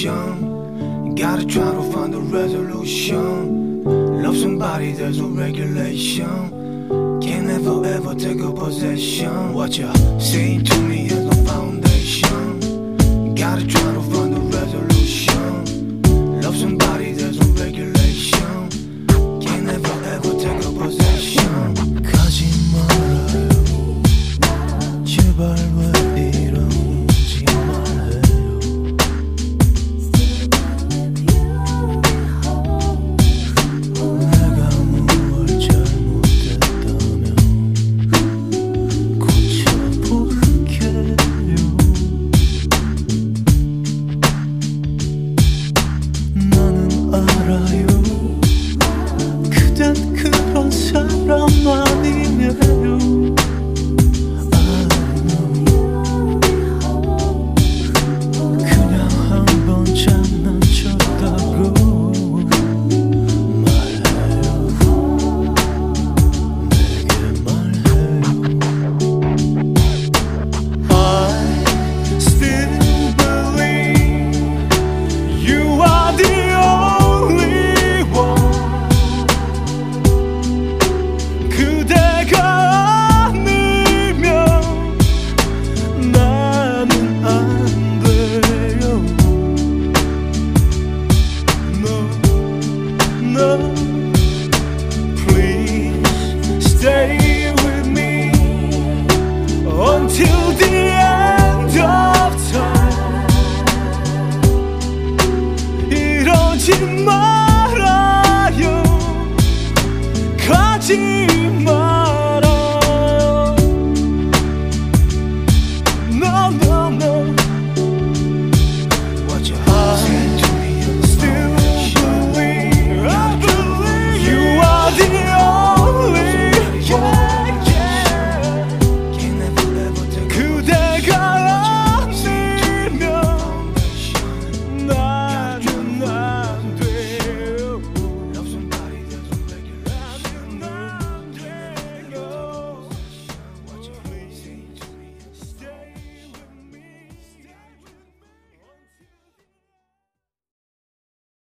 conversation. Gotta try to find a resolution. Love somebody, there's no regulation. Can't ever ever take a possession. What you say to me has no foundation. Gotta try to find a resolution. Love somebody, there's no regulation. Can't ever ever take a possession. 가지 말아요. 제발 왜 이러지 말아요. 내가 무얼 잘못했다면 고쳐볼게요. 나는 알아요. 그댄 그런 사람 아니에요. 그냥 한번 장난쳤다고 말해요. 내게 말해요. I still believe you are the only one. 그대가 아니면 나는 안 돼요. No, no, please stay with me until the